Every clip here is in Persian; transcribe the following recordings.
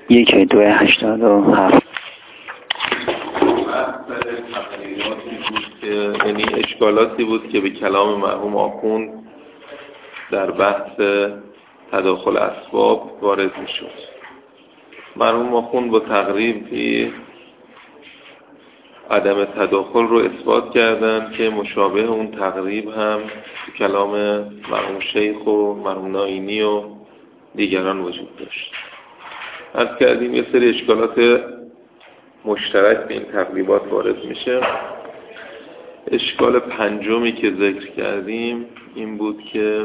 1-2-87 یعنی اشکالاتی بود که به کلام مرحوم آخوند در بحث تداخل اسباب وارد می شد. مرحوم آخوند با تقریبی عدم تداخل رو اثبات کردن که مشابه اون تقریب هم تو کلام مرحوم شیخ و مرحوم ناینی و دیگران وجود داشت. عرض کردیم یه سری اشکالات مشترک به این تقریبات وارد میشه. اشکال پنجمی که ذکر کردیم این بود که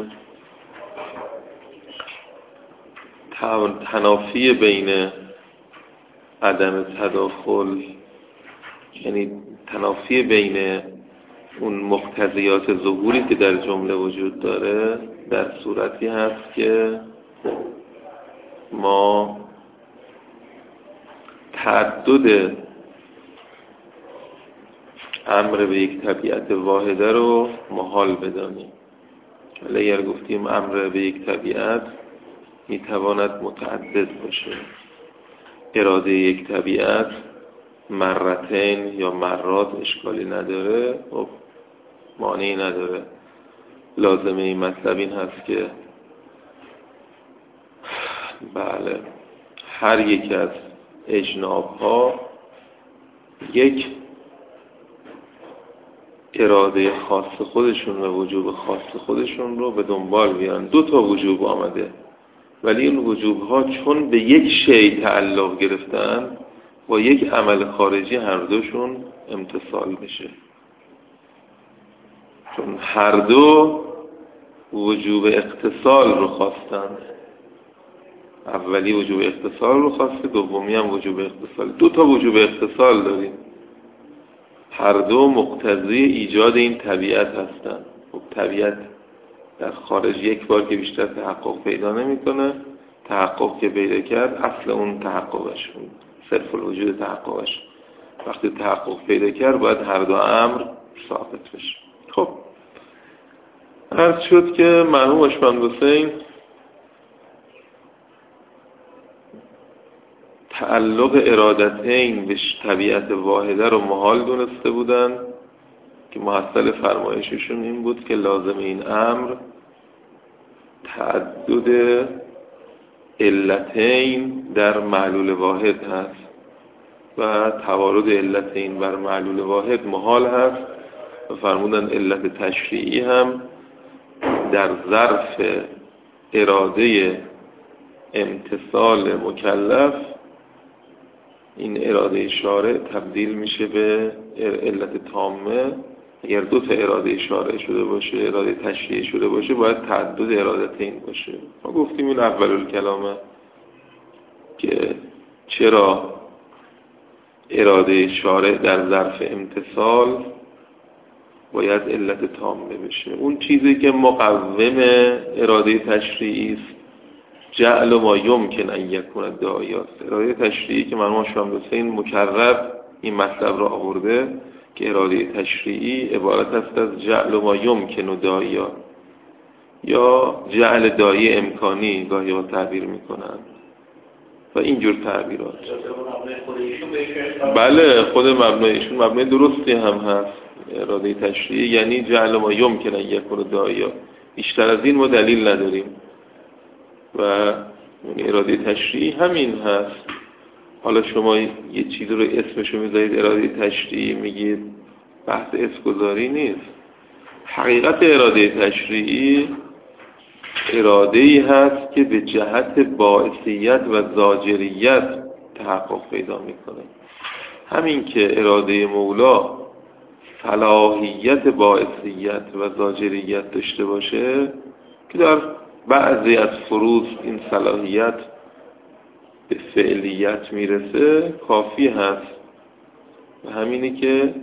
تنافی بین عدم تداخل، یعنی تنافی بین اون مقتضیات ظهوری که در جمله وجود داره در صورتی هست که ما تعدد امر به یک طبیعت واحده رو محال بدانیم. ولی اگر گفتیم امر به یک طبیعت میتواند متعدد باشه، اراده یک طبیعت مرتين یا مرات اشکالی نداره، خب مانعی نداره. لازمه این مطلب این هست که بله هر یک از اجناب ها یک اراده خاص خودشون و وجوب خاص خودشون رو به دنبال بیان. 2 وجوب آمده ولی این وجوب ها چون به یک شی تعلق گرفتن با یک عمل خارجی هر دوشون امتصال بشه، چون هر دو وجوب اتصال رو خواستند. اولی وجوب اتصال رو خواسته، دومی هم وجوب اتصال. 2 وجوب اتصال داریم، هر دو مقتضی ایجاد این طبیعت هستند. خب طبیعت در خارج یک بار که بیشتر تحقق پیدا نمی‌کنه، تحقق که پیدا کرد اصل اون تحققش، صرف الوجود تحققش، وقتی تحقق پیدا کرد باید هر دو امر ثابت بشه. خب عرض شد که مرحوم اشمند حسین تعلق ارادتین به طبیعت واحده رو محال دونسته بودن که محصل فرمایششون این بود که لازم این امر تعدد علتین در معلول واحد هست و توارد علتین بر معلول واحد محال هست و فرمودن علت تشریعی هم در ظرف اراده امتصال مکلف این اراده شارع تبدیل میشه به علت تامه. اگر 2 اراده شارع شده باشه، اراده تشریعی شده باشه، باید تعدد ارادتین باشه. ما گفتیم این اول الکلامه که چرا اراده شارع در ظرف امتصال باید علت تامه بشه. اون چیزی که مقوم اراده تشریعی است جعل ما یمکن ان یکون داعیات. اراده تشریعی که مرحوم اشمند حسین مکرر این مطلب را آورده که اراده تشریعی عبارت است از جعل ما یمکن داعیات یا جعل داعی امکانی گاهی ها تعبیر میکنن و اینجور تعبیرات. بله خود مبنایشون مبنای درستی هم هست. اراده تشریعی یعنی جعل ما یمکن ان یکون داعیات، بیشتر از این ما دلیل نداریم و اراده تشریعی همین هست. حالا شما یه چیزی رو اسمشو میذارید اراده تشریعی، میگید بحث اسمگذاری نیست. حقیقت اراده تشریعی اراده‌ای هست که به جهت باعثیت و زاجریت تحقق پیدا میکنه. همین که اراده مولا صلاحیت باعثیت و زاجریت داشته باشه که در بعضی از فروض این صلاحیت به فعلیت میرسه کافی هست و همینه که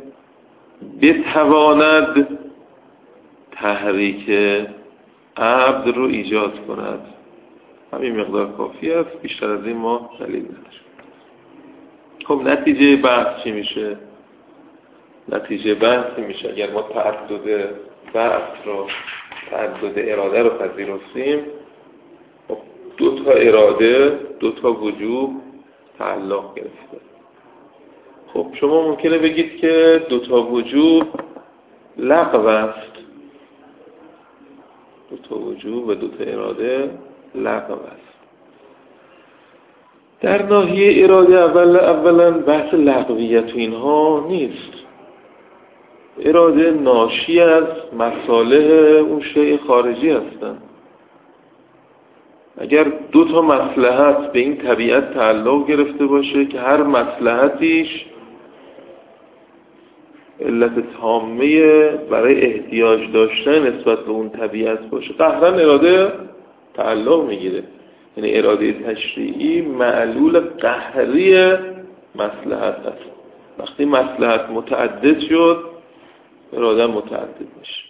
بتواند تحریک عبد رو ایجاد کند. همین مقدار کافی است، بیشتر از این ما دلیل نداریم. خب نتیجه بحث چی میشه؟ نتیجه بحث میشه اگر ما تعدد بحث رو، تعدد اراده رو پذیرفتیم، 2 اراده، 2 وجوب تعلق گرفته. خب شما ممکنه بگید که دوتا وجوب لغو است، دوتا وجوب و دوتا اراده لغو است. در ناحیه اراده اولا بحث لغویت و اینها نیست. اراده ناشی از مصالح اون شیء خارجی هستند. اگر دو تا مصلحت به این طبیعت تعلق گرفته باشه که هر مصلحتیش علت تامه برای احتیاج داشتن نسبت به اون طبیعت باشه، قهرا اراده تعلق میگیره. یعنی اراده تشریعی معلول قهری مصلحت هست. وقتی مصلحت متعدد شد اراده متعدد میشه.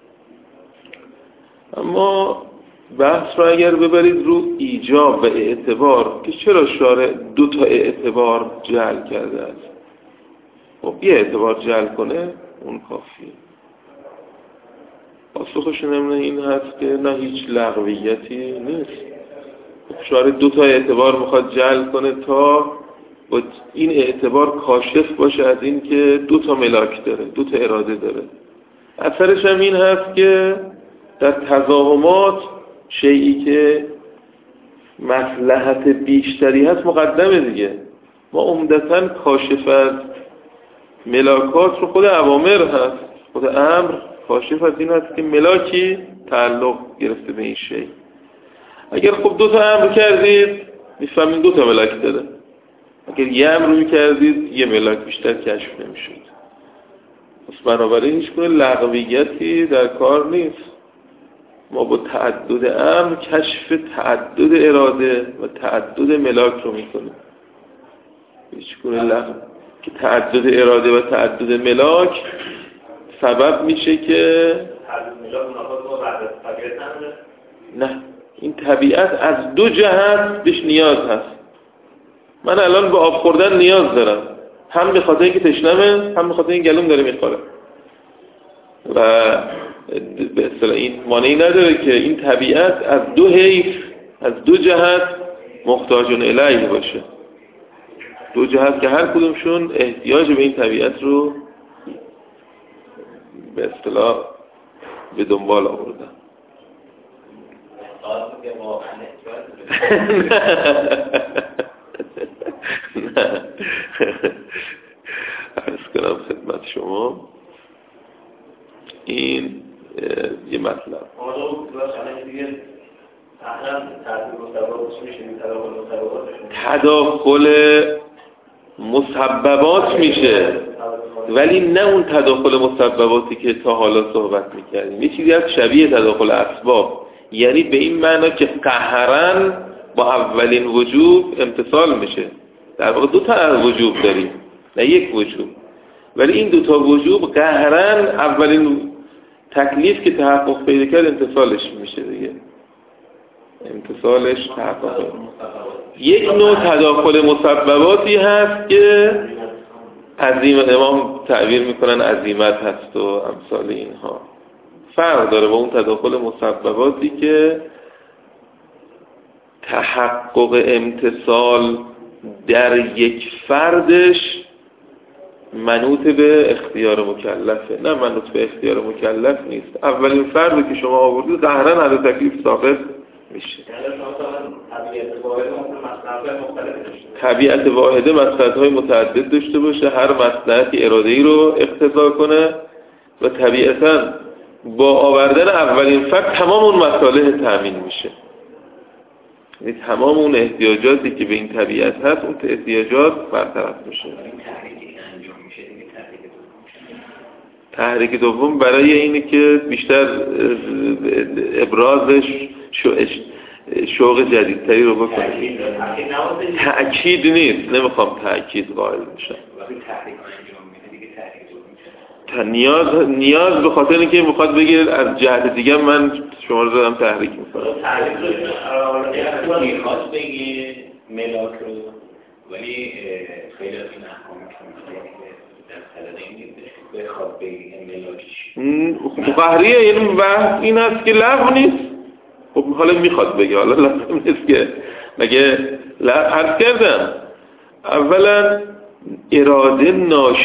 اما بحث رو اگر ببرید رو ایجاب و اعتبار که چرا شارع دو تا اعتبار جعل کرده است، خب یه اعتبار جعل کنه اون کافیه. پاسخش این هست که نه هیچ لغویتی نیست. خب شارع دو تا اعتبار میخواد جعل کنه تا با این اعتبار کاشف باشه از این که دو تا ملاک داره، دو تا اراده داره. اثرش هم این هست که در تزاحمات شیئی که مصلحت بیشتری هست مقدمه دیگه. ما عمدتاً کاشف از ملاکات رو خود اوامر هست، خود امر کاشف از این هست که ملاکی تعلق گرفته به این شیء. اگر خب دو تا امر کردید میفهمین دو تا ملاک داره. اگر یه امر رو میکردید یه ملاک بیشتر کشف نمیشد. پس بنابراین هیچ گونه لغویتی در کار نیست. ما با تعدد امر کشف تعدد اراده و تعدد ملاک رو میکنیم. هیچ گونه لغو که تعدد اراده و تعدد ملاک سبب میشه که نه، این طبیعت از دو جهت بهش نیاز هست. من الان به آب خوردن نیاز دارم، هم به خاطر اینکه تشنمه، هم به خاطر اینکه گلوم داره میخوره و به اصطلاح این مانعی نداره که این طبیعت از دو حیف، از دو جهت محتاجون الیه باشه. دو جهت که هر کدومشون احتیاج به این طبیعت رو به اصطلاح به دنبال آوردن. نه عرض کنم خدمت شما این یه مطلب تداخل مسببات میشه، ولی نه اون تداخل مسبباتی که تا حالا صحبت میکردیم. یه چیزی از شبیه تداخل اسباب، یعنی به این معنا که قهرن با اولین وجوب امتصال میشه. در واقع دو تا وجوب داریم نه یک وجوب، ولی این دو تا وجوب قهرن اولین تکلیف که تحقق پیدا کرد امتصالش میشه دیگه. امتصالش تحقق. یک نوع تداخل مسبباتی هست که عظیم امام تعبیر میکنن عظیمت هست و امثال اینها. فرق داره با اون تداخل مسبباتی که تحقق امتصال در یک فردش منوط به اختیار مکلفه، نه منوط به اختیار مکلف نیست. اولین فرد که شما آوردید قهرن عدد تکلیف ساقط میشه. طبیعت واحده مصلحت‌های متعدد داشته باشه، هر مصلحتی اراده‌ای رو اقتضا کنه و طبیعتاً با آوردن اولین فرد تمام اون مصالح تامین میشه. یعنی تمام اون احتیاجاتی که به این طبیعت هست اون احتیاجات برطرف میشه. تحریک دوم برای اینه که بیشتر ابرازش شوق جدیدتری رو بکنه. تأکید نیست، نمیخوام تأکید قائل بشم. نیاز به خاطر اینکه میخواد بگه از جهت دیگه من شما رو دارم تحریک میکنم. میخواد بگه ملاک رو، ولی خیلی از این احکامی که در خلال این بخواد بگه ملاکش قهریه، یعنی بحث این است که لغو نیست. خب حالا میخواد بگه، حالا لازم نیست که مگه عرض کردم اولا اراده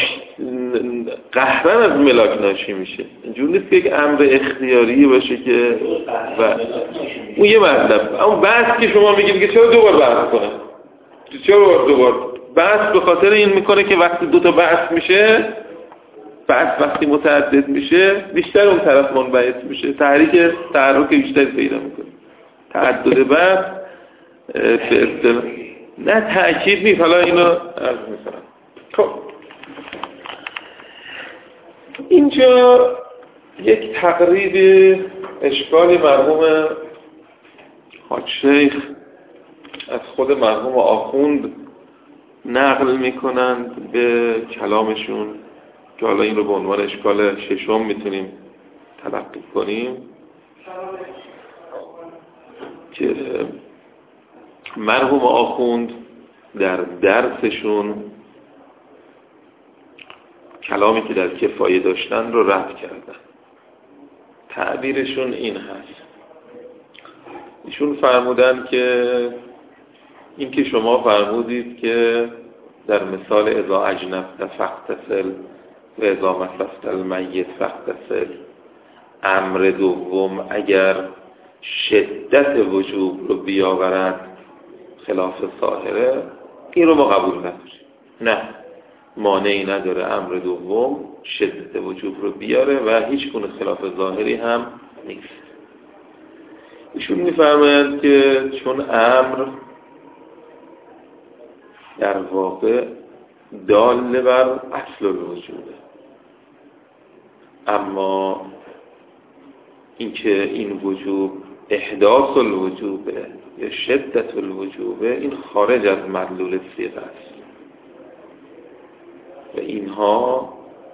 قهرن از ملاک ناشی میشه. اینجور نیست که یک امر اختیاری باشه که اون یه مطلب. اما بحث که شما میگید که چرا دوبار بحث کنه، چرا دوبار بحث، به خاطر این میکنه که وقتی دو تا بحث میشه، بحث وقتی متعدد میشه بیشتر اون طرف منبعث میشه، تحرک بیشتری پیدا میکنه. تعدد بحث به اصطلاح نه تأکید نیست. حالا اینو عرض میکنم. خب اینجا یک تقریب اشکالی مرحوم حاج شیخ از خود مرحوم آخوند نقل میکنند به کلامشون که حالا این رو به عنوان اشکال ششم میتونیم تلقی کنیم، که مرحوم آخوند در درسشون کلامی که در کفایه داشتن رو رد کردن. تعبیرشون این هست، ایشون فرمودن که این که شما فرمودید که در مثال اذا اجنبت فاغتسل و اذا مسست المیت فاغتسل، امر دوم اگر شدت وجوب رو بیاورد خلاف ظاهره، این رو ما قبول نداریم. نه، مانعی نداره امر دوم شدت وجوب رو بیاره و هیچ گونه خلاف ظاهری هم نیست. ایشون میفرمایند که چون امر در واقع دال بر اصل الوجوده، اما اینکه این وجوب احداث الوجوبه یا شدت الوجوبه، این خارج از مدلول صیغه است و اینها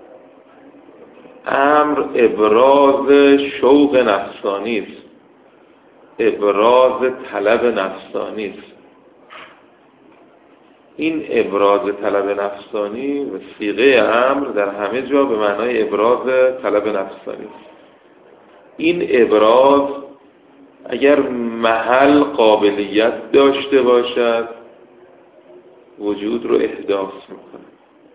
امر ابراز شوق نفسانی است، ابراز طلب نفسانی است. این ابراز طلب نفسانی و صیغه امر در همه جا به معنای ابراز طلب نفسانی است. این ابراز اگر محل قابلیت داشته باشد وجود رو احداث میکنه،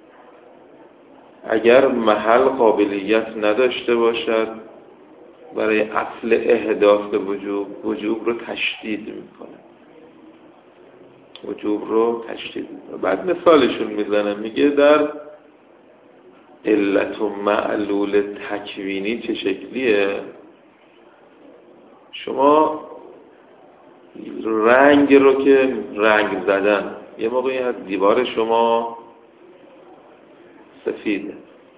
اگر محل قابلیت نداشته باشد برای اصل احداث وجوب رو تشدید میکنه، وجوب رو تشدید میکنه. بعد مثالشون میزنه، میگه در علت و معلول تکوینی چه شکلیه؟ شما رنگ رو که رنگ زدن، یه موقعی از دیوار شما سفیده،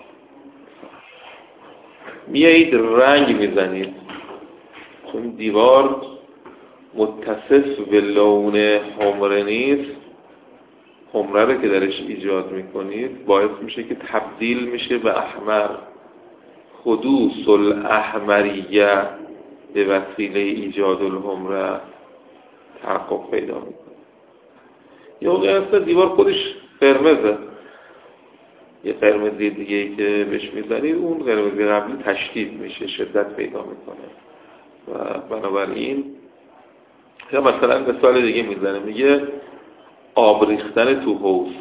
میایید رنگ میزنید، چون دیوار متصف به لون حمره نیست، حمره رو که درش ایجاد میکنید باعث میشه که تبدیل میشه به احمر. حدوث الاحمریه به وسیله ایجاد الحمره تحقق پیدا میکنه. یا اصلا دیوار خودش قرمزه، یه قرمزی دیگه ای که بهش میزنید اون قرمزی قبلی تشدید میشه، شدت پیدا میکنه و بنابراین. یا مثلا مثال دیگه میزنه، میگه آب ریختن تو حوض.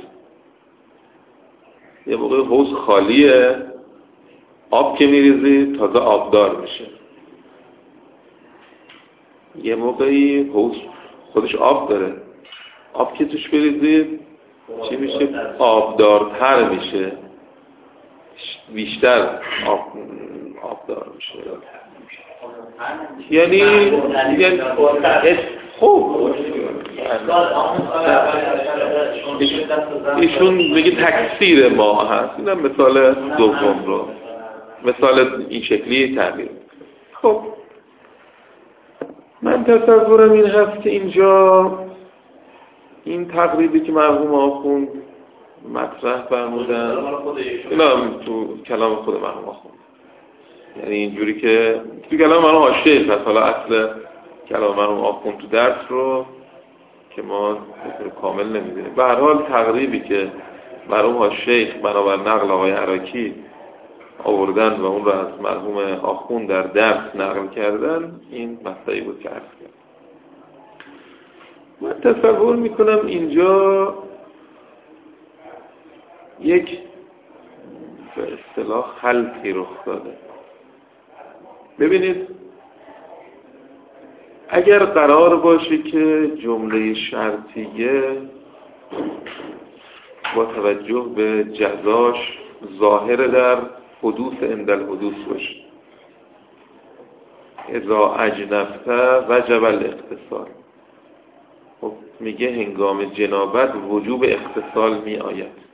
یه موقع حوض خالیه، آب که میریزی تازه آبدار میشه. یه موقعی حوض خودش آب داره، آب که توش بریزی چی میشه؟ آبدارتر میشه، بیشتر آبدار میشه. یعنی خوب ایشون میگه تکثیر ما هست. اینم مثال دوم رو، مثال این شکلی تعبیر. خب من تصورم این هست که اینجا این تقریبی که مرحوم آخوند مطرح فرمودن، اینا تو کلام خود مرحوم آخوند، یعنی اینجوری که تو کلام مرحوم حاج شیخ هست. حالا اصل کلام مرحوم آخوند تو درس رو که ما کامل نمیدونیم. به هر حال تقریبی که مرحوم حاج شیخ بنابر نقل آقای عراقی آوردن و اون رو از مرحوم آخوند در درس نقل کردن، این مسئله بود که عرض کردم. من تصور میکنم اینجا یک به اصطلاح خلطی رخ داده. ببینید اگر قرار باشه که جمله شرطیه با توجه به جزاش ظاهر در حدوث عند الحدوث باشه، اذا اجنبت وجب الاغتسال، خب میگه هنگام جنابت وجوب اغتسال می آید.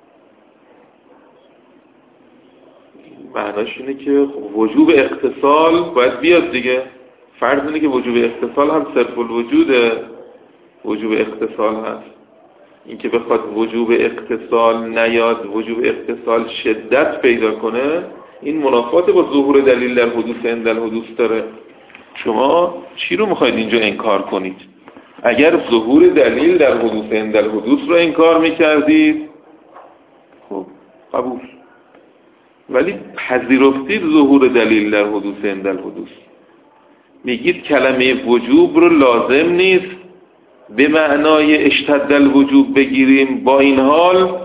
معناش اینه که وجوب اغتسال باید بیاد دیگه. فرض اینه که وجوب اغتسال هم صرف الوجود وجوب اغتسال هست. این که بخواد وجوب اغتسال نیاد، وجوب اغتسال شدت پیدا کنه، این منافات با ظهور دلیل در حدوث عند الحدوث داره. شما چی رو میخواید اینجا انکار کنید؟ اگر ظهور دلیل در حدوث عند الحدوث رو انکار میکردید خب قبول، ولی پذیرفتید ظهور دلیل در حدوث عند الحدوث. میگید کلمه وجوب رو لازم نیست به معنای اشتد الوجوب بگیریم، با این حال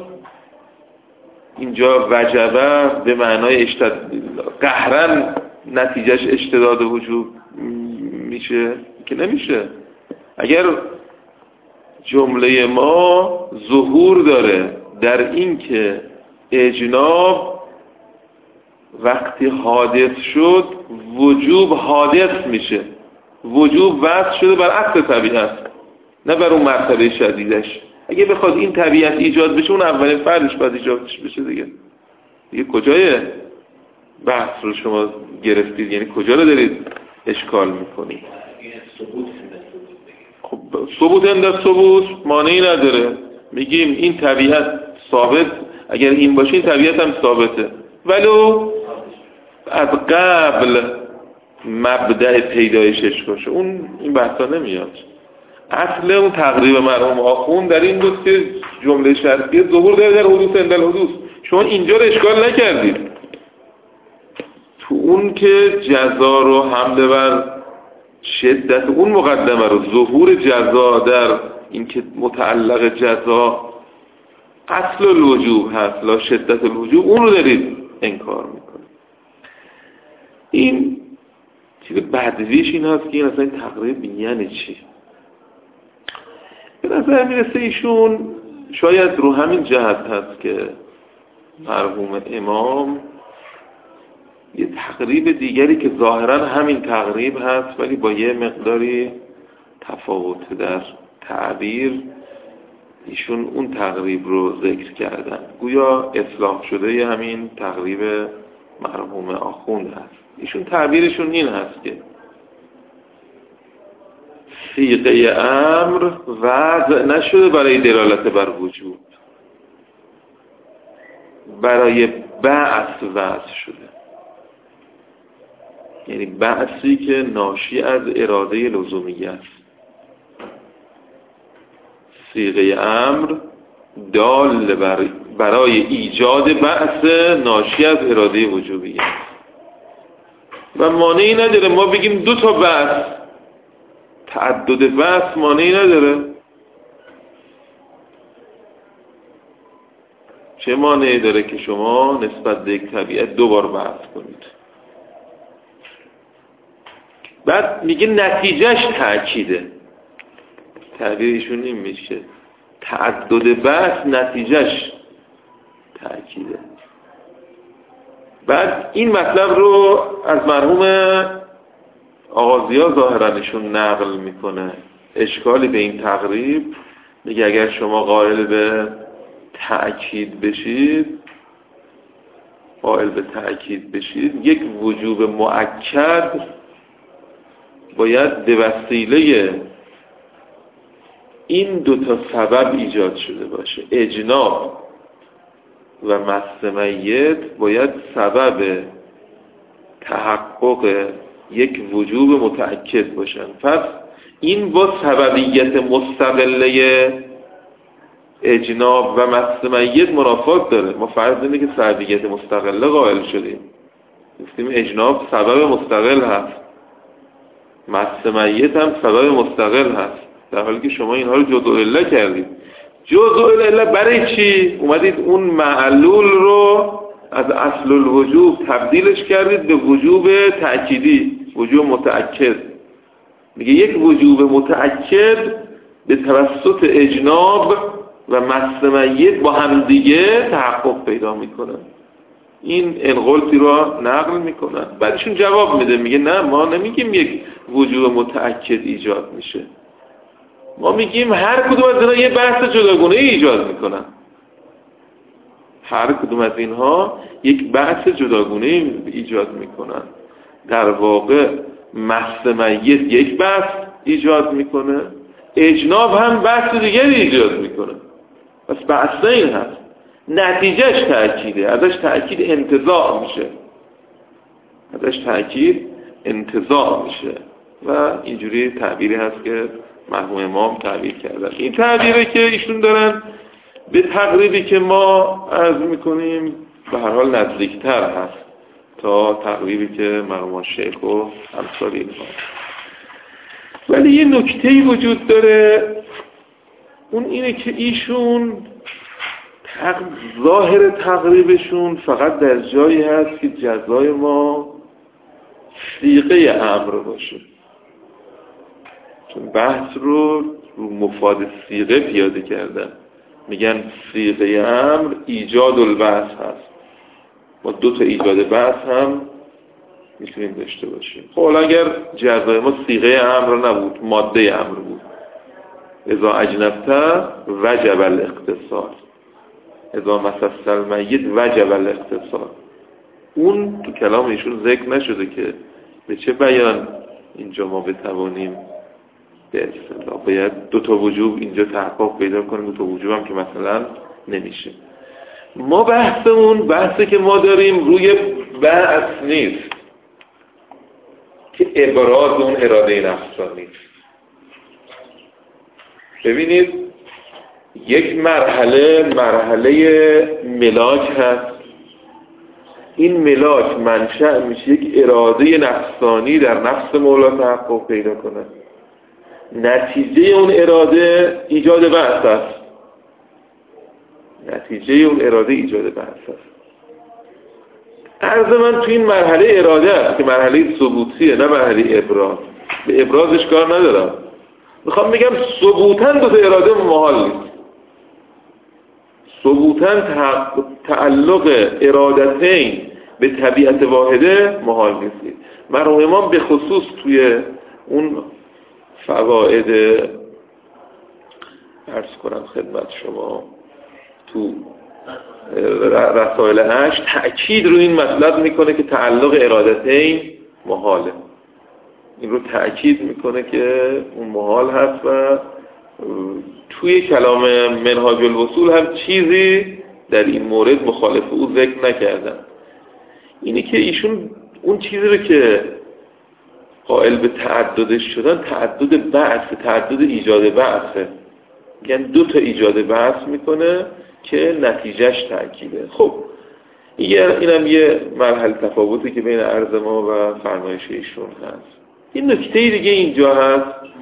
اینجا وجبه به معنای قهرن نتیجهش اشتداد وجوب میشه که نمیشه. اگر جمله ما ظهور داره در این که اجناب وقتی حادث شد وجوب حادث میشه، وجوب وضع شده بر اصل طبیعت نه بر اون مرتبه شدیدش. اگه بخواد این طبیعت ایجاد بشه اون اولین فردش باید ایجاد بشه دیگه کجای بحث رو شما گرفتید؟ یعنی کجا رو دارید اشکال میکنید؟ خب ثبوت عند ثبوت مانعی نداره، میگیم این طبیعت ثابت، اگر این باشه این طبیعت هم ثابته، ولو از قبل مبدأ پیدایشش باشه، اون این بحثا نمیاد. اصل اون تقریب مرحوم آخوند در این بود که جمله شرطیه ظهور داره در حدوث عند الحدوث. شما اینجا رو اشکال نکردید، تو اون که جزا رو حمله بر شدت اون مقدمه رو، ظهور جزا در این که متعلق جزا اصل الوجوب هست لا شدت الوجوب، اون رو دارید انکار میکنید. این چیز بدویش این هست که این اصلا این تقریب یعنی چی؟ به نظر میرسه ایشون شاید رو همین جهت هست که مرحوم امام یه تقریب دیگری که ظاهرا همین تقریب هست ولی با یه مقداری تفاوت در تعبیر، ایشون اون تقریب رو ذکر کردن، گویا اصلاح شده همین تقریب مرحوم آخوند هست. ایشون تعبیرشون این هست که صیغه امر وضع نشده برای دلالت بر وجوب، برای بعث وضع شده، یعنی بعثی که ناشی از اراده لزومیه است. صیغه امر دال برای ایجاد بعث ناشی از اراده وجوبیه و مانعی نداره ما بگیم دو تا بعث، تعدد بعث مانعی نداره. چه مانعی داره که شما نسبت به یک طبیعت دو بار بعث کنید؟ بعد میگه نتیجهش تأکیده. تعبیرشون این میشه تعدد بعث نتیجهش تأکیده. بعد این مطلب رو از مرحوم آغازیا ظاهرانشون نقل میکنه. اشکالی به این تقریب، میگه اگر شما قائل به تأکید بشید یک وجوب مؤکد باید به وسیله این دوتا سبب ایجاد شده باشه. اجناب و مس میت باید سبب تحقق یک وجوب متأکد باشن. پس این با سببیت مستقله اجناب و مس میت منافات داره. ما فرض اینه که سببیت مستقله قائل شدیم، گفتیم اجناب سبب مستقل هست، مس میت هم سبب مستقل هست، در حالی که شما اینها رو جزء عله کردید. جزء العله برای چی؟ اومدید اون معلول رو از اصل الوجوب تبدیلش کردید به وجوب تأکیدی، وجوب متأکد. میگه یک وجوب متأکد به توسط اجناب و مس میت با همدیگه تحقق پیدا میکنن. این انقلتی رو نقل میکنن. بعدشون جواب میده، میگه نه، ما نمیگیم یک وجوب متأکد ایجاد میشه، ما میگیم هر کدوم از اینا یه بحث جداگونه ایجاد میکنن. هر کدوم از اینها یک بحث جداگونه ایجاد میکنن. در واقع مس میت یک بحث ایجاد میکنه، اجناب هم بحث دیگری ایجاد میکنه. پس بحث این هست، نتیجهش تأکیده، ازش تأکید انتزاع میشه، و اینجوری تعبیری هست که مرحوم امام تعبیر کردن. این تعبیری که ایشون دارن به تقریبی که ما عرض میکنیم به هر حال نزدیکتر هست تا تقریبی که مرحوم شیخ و امثال اینها. ولی یه نکته‌ای وجود داره، اون اینه که ایشون ظاهر تقریبشون فقط در جایی هست که جزای ما صیغه امر باشه، چون بحث رو مفاد صیغه پیاده کردن. میگن صیغه امر ایجاد البحث هست، ما 2 تا ایجاد بحث هم میتونیم داشته باشیم. خب اگر جزای ما صیغه امر نبود، ماده امر بود، اذا اجنبت وجب الاغتسال، اذا مسست المیت وجب الاغتسال. اون تو کلام ایشون ذکر نشده که به چه بیان اینجا ما بتوانیم به اصطلاح باید 2 تا وجوب اینجا تحقق پیدا کنیم، 2 تا وجوب هم که مثلا نمیشه. ما بحثی که ما داریم روی بحث نیست که ابراز اون اراده نفسانی. ببینید یک مرحله ملاک هست، این ملاک منشأ میشه یک اراده نفسانی در نفس مولا تحقق پیدا کنه، نتیجه اون اراده ایجاد بحث است. عرض من تو این مرحله اراده است که مرحله ثبوتیه، نه مرحله ابراز. به ابرازش کار ندارم، میخوام بگم ثبوتاً 2 تا اراده محال نیست. ثبوتاً تعلق ارادتین به طبیعت واحده محال نیست. مرحوم امام به خصوص توی اون فواید عرض کنم خدمت شما تو رسائل 8 تأکید رو این مطلب میکنه که تعلق ارادتین محاله. این رو تأکید میکنه که اون محال هست و توی کلام منهاج الوصول هم چیزی در این مورد مخالف او ذکر نکردن. اینی که ایشون اون چیزی رو که قائل به تعددش شدن، تعدد بحث، تعدد ایجاد بحثه. یعنی 2 تا ایجاد بحث میکنه که نتیجهش تأکیده. خب اینم یه مرحله تفاوتی که بین عرض ما و فرمایش ایشون هست. این نکته دیگه اینجا هست،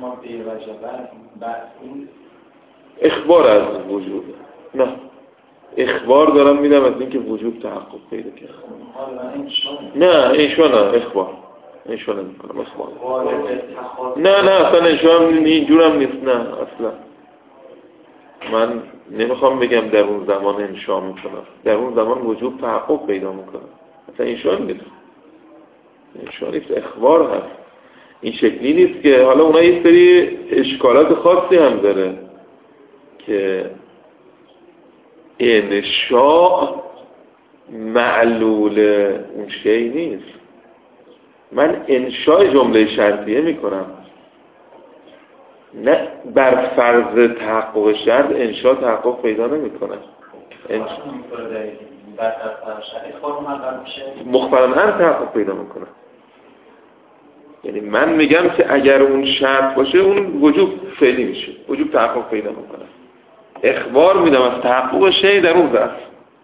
اخبار از وجود، نه اخبار دارم میدم از اینکه وجود تحقق پیدا کرد. نه انشا نه، اخبار انشا نمیکنم، اخبار نه اصلا انشا اینجورم نیست، نه اصلا من نمیخوام بگم در اون زمان انشا میکنم، در اون زمان وجود تحقق پیدا میکنم، اصلا انشا نیست، اخبار هست. این شکلی نیست که حالا اونها یه سری اشکالات خاصی هم داره که انشاء معلول اون شی نیست. من انشاء جمله شرطیه میکنم، نه بر فرض تحقق شرط انشاء تحقق پیدا نمیکنه. مخبرن هم تحقق پیدا میکنه. یعنی من میگم که اگر اون شرط باشه اون وجوب فعلی میشه، وجوب تحقق پیدا میکنه. اخبار میدم از تحقق شی در اون ظرف.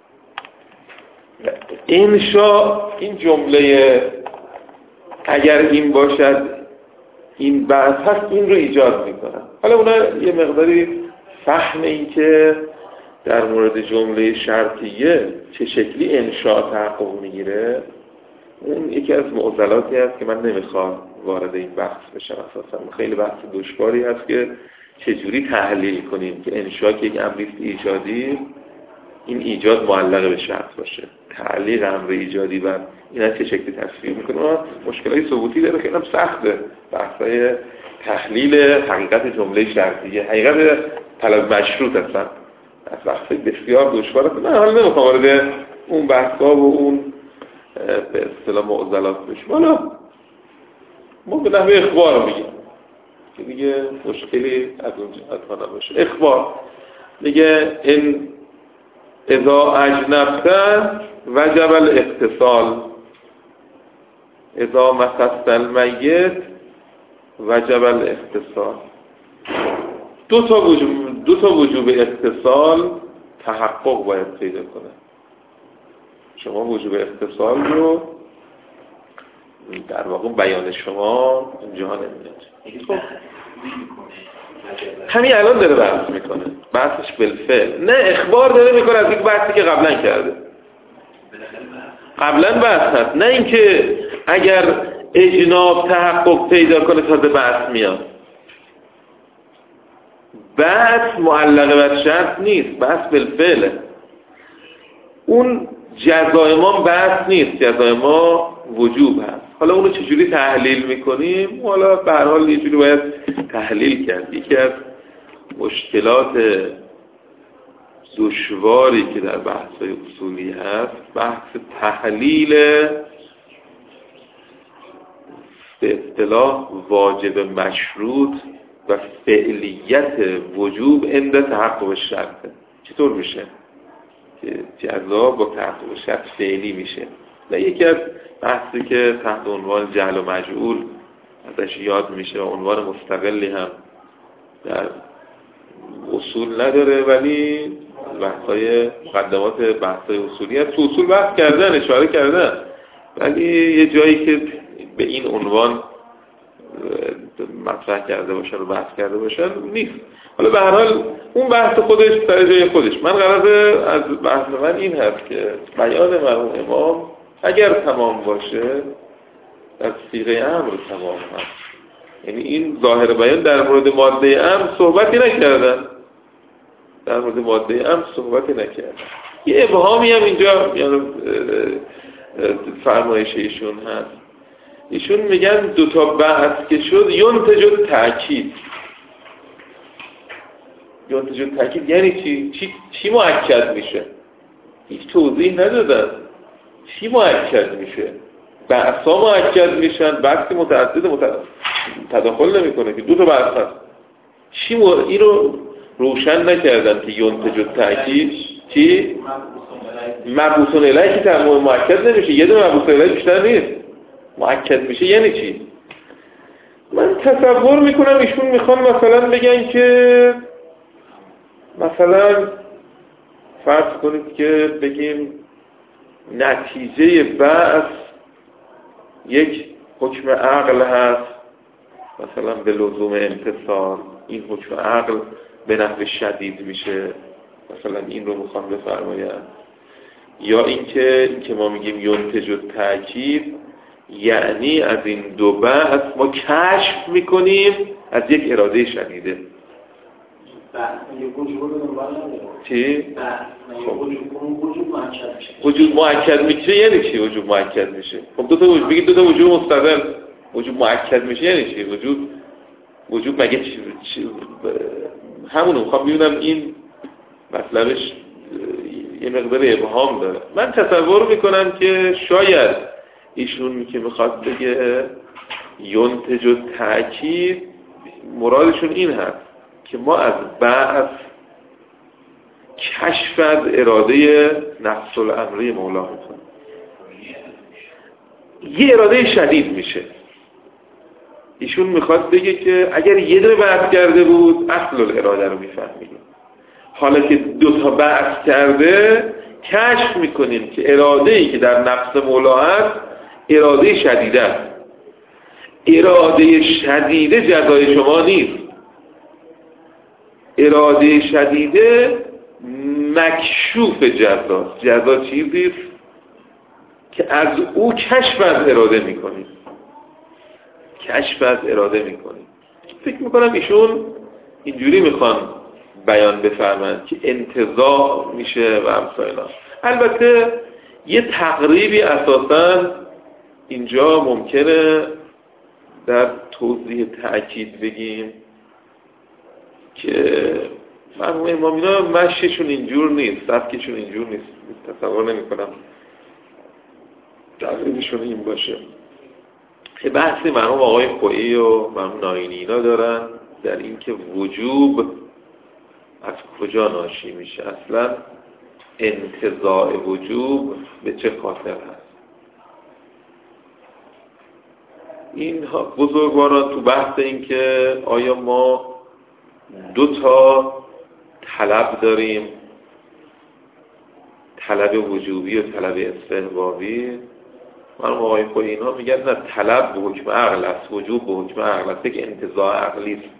انشاء این جمله اگر این باشد این بحث هست، این رو ایجاد میکنه. حالا اونا یه مقداری فهم این که در مورد جمله شرطیه چه شکلی انشاء تحقق میگیره، اون یکی از معضلاتی هست که من نمیخوام وارد این بحث بشم. اساسا خیلی بحث دشواری هست که چجوری تحلیل کنیم که انشاء که یک امریست ایجادی، این ایجاد معلق به شرط باشه، تعلیق امر ایجادی بر این از چه شکلی تصویر میکنه. مشکلات ثبوتی داره، خیلی هم سخته بحثای تحلیل حقیقت جمله شرطیه، حقیقت طلب مشروط هستن از بحثای بسیار دشوار هست. من حالا نمیخوام وارد اون بحثا و اون به اصطلاح معضلات بشیم. حالا ما به نحوه اخبار میگیم که دیگه مشکلی از اونجا حتما نباشه. اخبار میگه این اذا اجنبت وجب الاتصال، اذا مسست المیت وجب الاتصال. دو تا وجوب اتصال تحقق باید پیدا کنه. شما وجوب اتصال رو در واقع بیان شما اینجا نمیاد. همین الان داره بحث میکنه، بحثش بالفعل، نه اخبار داره میکنه از یک بحثی که قبلا کرده. قبلا بحث هست، نه اینکه اگر اجناب تحقق پیدا کنه تازه بحث میاد. بحث معلقه بر شرط نیست، بحث بالفعله. اون جزای ما بحث نیست، جزای ما وجوب هست. حالا اونو چجوری تحلیل میکنیم؟ حالا به هر حال یه جوری باید تحلیل کرد. یکی از مشکلات دشواری که در بحث‌های اصولی هست بحث تحلیل به اصطلاح واجب مشروط و فعلیت وجوب عند تحقق شرط. چطور میشه که جزا با تحقق شرط فعلی میشه؟ و یکی از بحثی که تحت عنوان جهل و مجهول ازش یاد میشه و عنوان مستقلی هم در اصول نداره، ولی بحث‌های مقدمات بحث‌های اصولی هست. تو اصول بحث کردن، اشاره کردن، ولی یه جایی که به این عنوان مطرح کرده باشن و بحث کرده باشن نیست. حالا به هر حال اون بحث خودش سر جای خودش. من قراره از بحث من این هست که بیان مرحوم امام اگر تمام باشه در صیغه امر تمام هست. یعنی این ظاهر بیان در مورد ماده امر صحبتی نکردن، در مورد ماده امر صحبتی نکردن. یه ابهامی هم اینجا یعنی فرمایش ایشون هست. ایشون میگن دو تا بحث که شد ینتج تأکید. ینتج تأکید یعنی چی مؤکد میشه؟ هیچ توضیح ندادن. چی مؤکد میشه؟ بحثا مؤکد میشن، بحثی متعدد تداخل نمیکنه که دو تا بحث هست. این رو روشن نکردن که ینتج تأکید چی؟ مبعوث الیه که مؤکد نمیشه. یه دونه مبعوث الیه بیشتر نیست. مؤکد میشه یعنی چی؟ من تصور میکنم ایشون میخوان مثلا بگن که مثلا فرض کنید که بگیم نتیجه بعث یک حکم عقل هست، مثلا به لزوم امتصال، این حکم عقل به نحو شدید میشه، مثلا این رو میخوان بفرماید. یا اینکه ما میگیم ینتج تأکید یعنی از این دو بحث ما کشف میکنیم از یک اراده شدیده. چی؟ وجود مؤکد میشه یعنی چی؟ وجود مؤکد میشه. خب دو تا وجود بگید، دو تا وجود مستقل. وجود مؤکد میشه یعنی چی؟ وجود مگه چی؟ همونو میخوام ببینم این مطلبش یه مقدار ابهام داره. من تصور میکنم که شاید ایشون که میخواد بگه ینتج تأکید مرادشون این هست که ما از بعض کشف از اراده نفس الامری مولا میکنیم. یه اراده شدید میشه. ایشون میخواد بگه که اگر یه دونه بحث کرده بود اصل الاراده رو میفهمیدیم. حالا که دو تا بحث کرده کشف میکنیم که اراده‌ای که در نفس مولا هست اراده شدیده است. اراده شدیده جزای شما نیست. اراده شدیده مکشوف جزاست. جزا چیزیست که از او کشف از اراده میکنیم. کشف از اراده میکنیم. فکر میکنم ایشون اینجوری میخوان بیان بفرمایند که انتزاع میشه و امثالا. البته یه تقریبی اساساً اینجا ممکنه در توضیح تأکید بگیم که مرحوم امام اینا مشیشون اینجور نیست، سبکشون اینجور نیست. تصور نمی کنم تقریبشون این باشه. بحثی مرحوم آقای خویی و مرحوم ناینی اینا دارن در این که وجوب از کجا ناشی میشه، اصلا انتزاع وجوب به چه خاطر هست. این بزرگواران تو بحث این که آیا ما دو تا طلب داریم، طلب وجوبی و طلب استحبابی، من آقای خویی اینها میگن نه، طلب به حکم عقل است، وجوب به حکم عقل است، یک انتزاع عقلی است.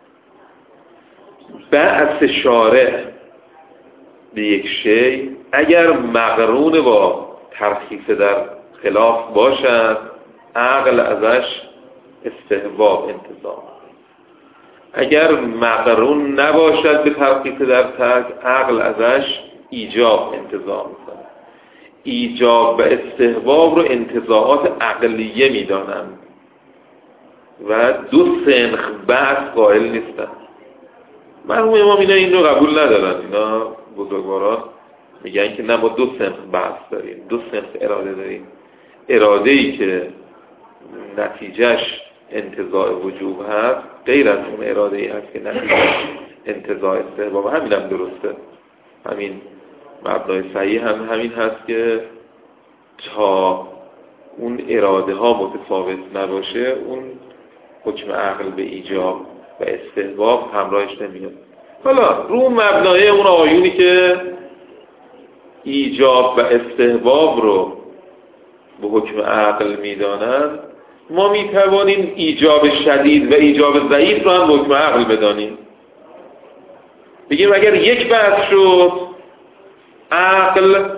بعث شارع به یک شی اگر مقرون با ترخیص در خلاف باشد، عقل ازش استحباب انتزاع. اگر مقرون نباشد به ترخیص در ترک، عقل ازش ایجاب انتزاع میکنه. ایجاب و استحباب رو انتزاعات عقلیه میدانند و دو سنخ بحث قائل نیستند. مرحوم امام اینا این رو قبول ندارن. اینا بزرگواران میگن که نه، ما دو سنخ بحث داریم، دو سنخ اراده داریم. اراده‌ای که نتیجهش انتزاع وجوب هست غیر از اون اراده‌ای هست که نتیجهش انتزاع استحباب. همین هم درسته. همین مبنای صحیح هم همین هست که تا اون اراده ها متفاوت نباشه، اون حکم عقل به ایجاب و استحباب همراهش نمیاد. حالا رو مبنای اون آیونی که ایجاب و استحباب رو به حکم عقل میدانند، ما میتوانیم ایجاب شدید و ایجاب ضعیف رو هم به حکم عقل بدانیم. بگیم اگر یک بحث شد، عقل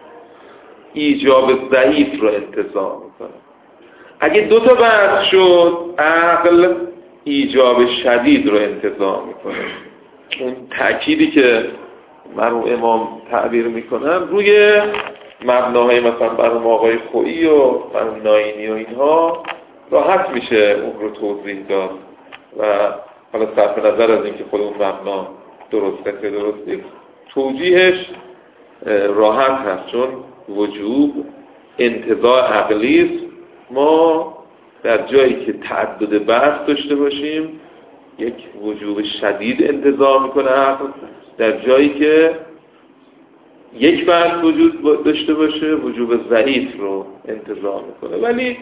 ایجاب ضعیف رو انتزاع میکنه. اگه دو تا بحث شد، عقل ایجاب شدید رو انتزاع میکنه. اون تأکیدی که مرحوم امام تعبیر میکنن روی مبناهای مثلا مرحوم آقای خویی و مرحوم ناینی و اینها راحت میشه اون رو توضیح داد و حالا صرف نظر از اینکه خود اون مبنا درسته درست نیست، توجیهش راحت هست، چون وجوب انتزاع عقلی است. ما در جایی که تعدد بحث داشته باشیم یک وجوب شدید انتزاع میکنه عقل، در جایی که یک بحث وجود داشته باشه وجوب ضعیف رو انتزاع میکنه. ولی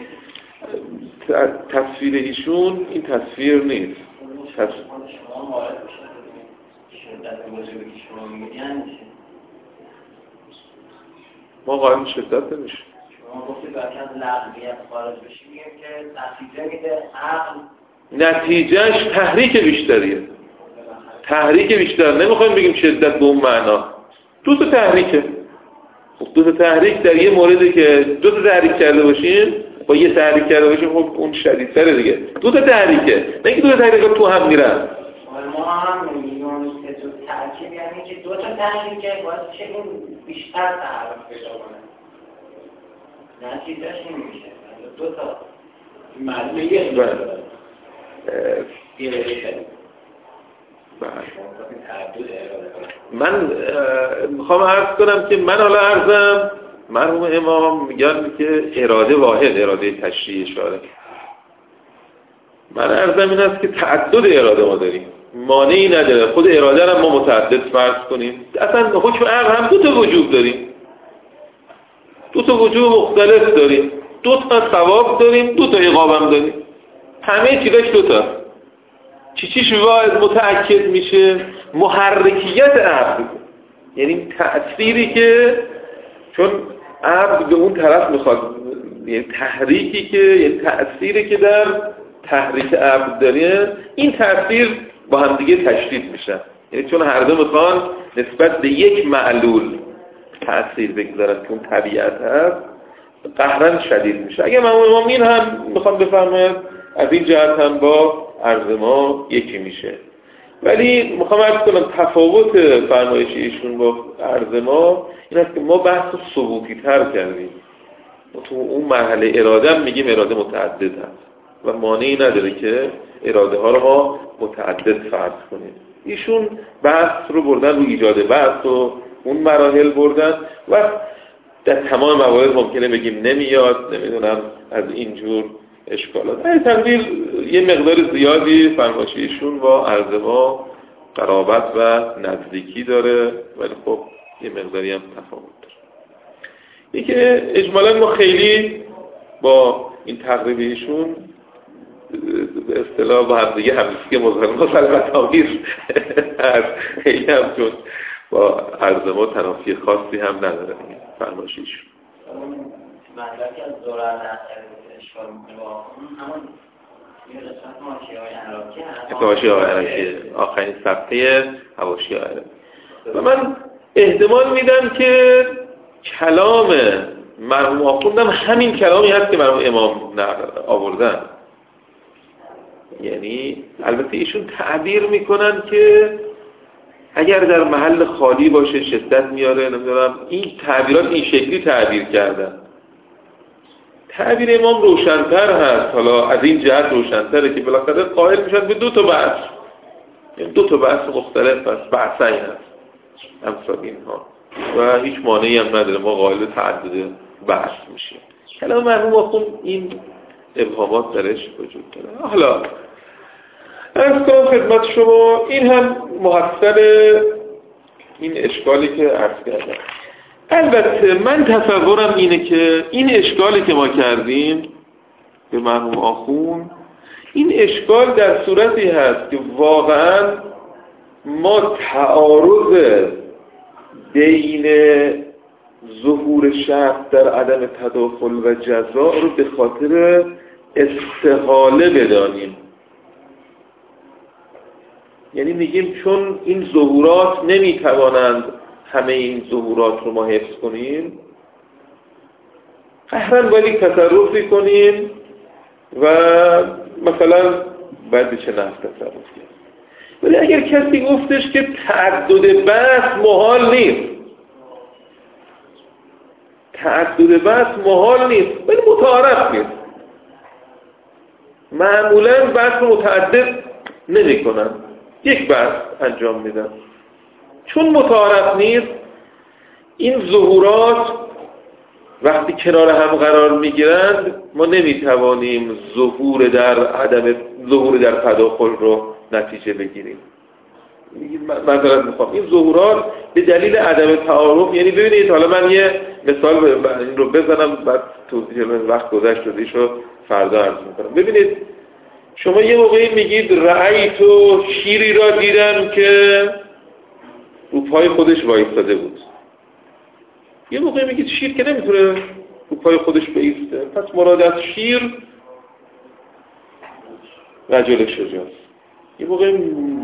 تصویر ایشون این تصویر نیست. شما وارد شدت وجوبی که شما میگن ما قائل شدت نمیشه. شما گفتید باید از لغویت خارج بشیم، میگیم که نتیجه میده عقل، نتیجهش تحریک بیشتریه. تحریک بیشتر. نمیخوایم بگیم شدت به اون معنا. دو تا تحریکه. خب دو تا تحریک در یه موردی که دو تا تحریک کرده باشیم، با یه تحریک کرده باشیم، خب اون شدیدتره دیگه. دو تا تحریکه، نه اینکه دو تا تحریک تو هم میرن. ما هم میگیم که تو تحریک یعنی که دو تا تحریکه باید چه این بیشتر تحریک پیدا کنه. نتیجهش نمیشه. دو تا معلومه یه من میخوام عرض کنم که من حالا عرضم مرحوم امام میگن که اراده واحد، اراده تشریعی اشاره. من عرضم این است که تعدد اراده ما داریم، مانعی نداره خود اراده رو ما متعدد فرض کنیم. اصلا حکم عقل هم دو تا وجوب داریم، دو تا وجوب مختلف داریم، دو تا ثواب داریم، دو تا عقاب هم داریم، همه چیزاش دو تا. چیش واحد متأکد میشه؟ محرکیت عقل، یعنی تأثیری که چون عقل به اون طرف میخواد، یعنی تحریکی که، یعنی تأثیری که در تحریک عقل داره، این تأثیر با هم دیگه تشدید میشه. یعنی چون هر دو میخوان نسبت به یک معلول تأثیر بگذارن که اون طبیعت هست، قهرن شدید میشه. اگه امام این هم میخوان بفرماید از این جهت هم با عرض ما یکی میشه. ولی میخوام عرض کنم تفاوت فرمایش ایشون با عرض ما این است که ما بحث ثبوتی تر کردیم. تو اون مرحله اراده هم میگیم اراده متعدد هست و مانعی نداره که اراده ها رو ما متعدد فرض کنیم. ایشون بحث رو بردن رو ایجاد بحث و اون مراحل بردن و در تمام موارد ممکنه بگیم نمیاد، نمیدونم از اینجور اشکالات. این تقدیر یه مقدار زیادی فرمایش ایشون با عرض ما قرابت و نزدیکی داره، ولی خب یه مقداری هم تفاوت داره. یکی اجمالا ما خیلی با این تقریب ایشون به اصطلاح با هم دیگه همیشه مسلمت آمیز هست، خیلی هم چون با عرض ما تنافی خاصی هم نداره فرمایش ایشون. مطلبی از دوران اشکال میکنه با همون یه قسمت حواشی های عراقی آخرین صفحه حواشی های عراقی. و من احتمال میدم که کلام مرحوم آخوندم همین کلامی هست که مرحوم امام آوردن. یعنی البته ایشون تعبیر میکنن که اگر در محل خالی باشه شدت میاره، نمیدونم این تعبیرات این شکلی تعبیر کردن. تعبیر امام روشن‌تر هست، حالا از این جهت روشن‌تره که بالاخره قائل میشن به دو تا بحث، یعنی دو تا بحث مختلف هست، بحثین هست امثال اینها و هیچ مانعی هم نداره ما قائل تعدد بحث میشیم. کلام مرحوم آخوند این ابهامات درش وجود داره. حالا از کنم خدمت شما این هم محصل این اشکالی که عرض کردم. البته من تصورم اینه که این اشکالی که ما کردیم به مرحوم آخوند، این اشکال در صورتی هست که واقعا ما تعارض بین ظهور شخص در عدم تداخل و جزا رو به خاطر استحاله بدانیم. یعنی میگیم چون این ظهورات نمیتوانند همه این ظهورات رو ما حفظ کنیم، قهرن باید تصرفی کنیم و مثلا باید به چه نحو تصرف کنیم. ولی اگر کسی گفتش که تعدد بحث محال نیست، تعدد بحث محال نیست ولی متعارف نیست، معمولا بحث متعدد نمی کنن، یک بحث انجام میدن. چون متعارف نیست، این ظهورات وقتی کنار هم قرار میگیرند ما نمیتوانیم ظهور در تداخل رو نتیجه بگیریم. معذرت میخوام، این ظهورات به دلیل عدم تعارف، یعنی ببینید حالا من یه مثال این رو بزنم بعد توضیح وقت گذشت شد فردا عرض میکنم. ببینید شما یه موقعی میگید رأیتو شیری را دیدم که رو پای خودش وایستاده بود. یه موقعی میگید شیر که نمیتونه رو پای خودش بایسته، پس مراد از شیر رجل شجاعت. یه موقعی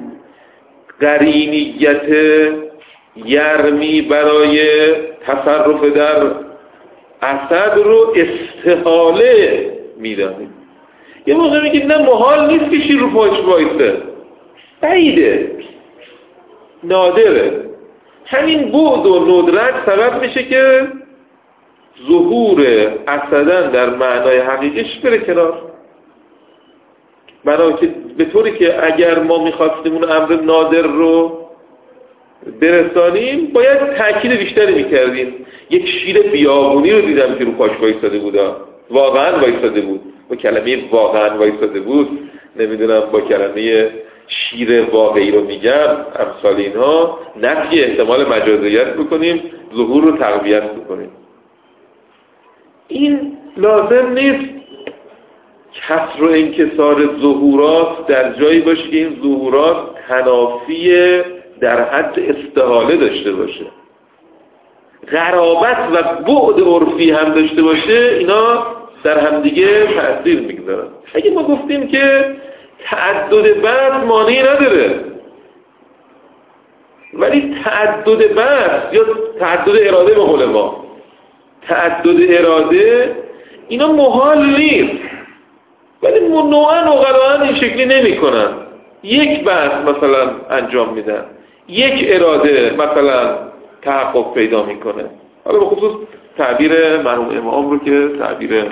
قرینیت یرمی برای تصرف در اسد رو استحاله میدانیم. یه موقع میگید نه محال نیست که شیر رو پایش وایسته، بعیده، نادره. همین بعد و ندرت سبب میشه که ظهور اسدن در معنای حقیقیش بره کنار. برای که به طوری که اگر ما میخواستیم اون امر نادر رو برسانیم باید تأکید بیشتری میکردیم. یک شیر بیابونی رو دیدم که رو پاش وایساده بود، واقعا وایساده بود، با کلمه واقعا وایساده بود، نمیدونم با کلمه شیر واقعی رو میگم، امثال اینها، نفی احتمال مجازیت بکنیم، ظهور رو تقویت بکنیم. این لازم نیست کسر و انکسار ظهورات در جایی باشه که این ظهورات تنافی در حد استحاله داشته باشه، غرابت و بعد عرفی هم داشته باشه، اینا در همدیگه تأثیر میگذارن. اگه ما گفتیم که تعدد بعد مانعی نداره، ولی تعدد بحث یا تعدد اراده به قول ما، تعدد اراده اینا محال نیست، ولی نوعا اقلاً این شکلی نمی کنن. یک بحث مثلا انجام میدن، یک اراده مثلا تحقق پیدا میکنه. حالا به خصوص تعبیر مرحوم امام رو که تعبیر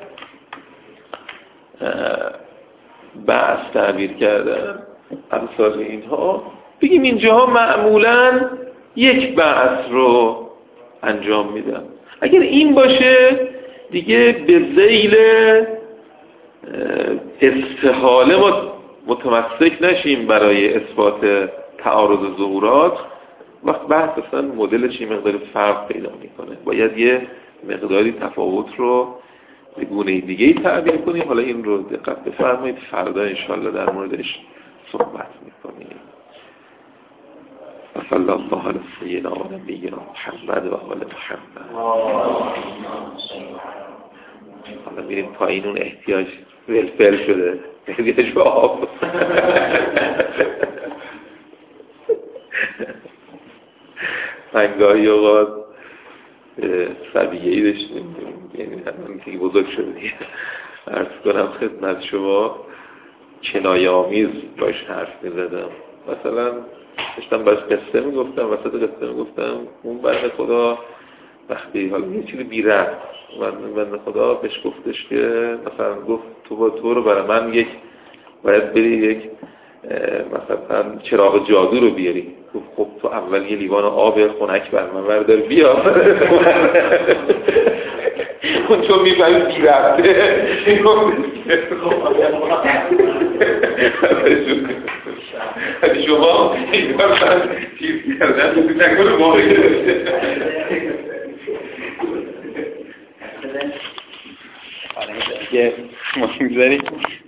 بحث تعبیر کردن امثال اینها، بگیم اینجاها معمولاً یک بحث رو انجام میدن. اگر این باشه دیگه به ذیل استحاله ما متمسک نشیم برای اثبات تعارض ظهورات. وقت بحث اصلا مدلش یه مقدار فرق پیدا میکنه، باید یه مقداری تفاوت رو به گونه دیگه‌ای تعبیر کنیم. حالا این رو دقت بفرمایید، فردا انشالله در موردش صحبت میکنیم. صلی الله علی سیدنا و نبینا محمد و آل محمد. حالا میریم پایین، اون احتیاج ولفل شده، احتیاج به آب. منگاهی اوقات سبیه‌ای داشتیم، یعنی همون که بزرگ شده دیگه، عرض کنم خدمت شما کنایه آمیز باش حرف میزدم. مثلا داشتم باش قصه میگفتم، وسط قصه میگفتم اون بنده خدا وقتی حالا یه چیزی بی ربط بنده خدا بهش گفتش که مثلا گفت تو رو برای من باید بری یک مثلا چراغ جادو رو بیاری. گفت خب تو اول یه لیوان آب خنک بر من بردار بیا. اون چون میفهمی بی ربطه شما چیز کردن نکنه واقعی داشته. حالا که ما میگذاریم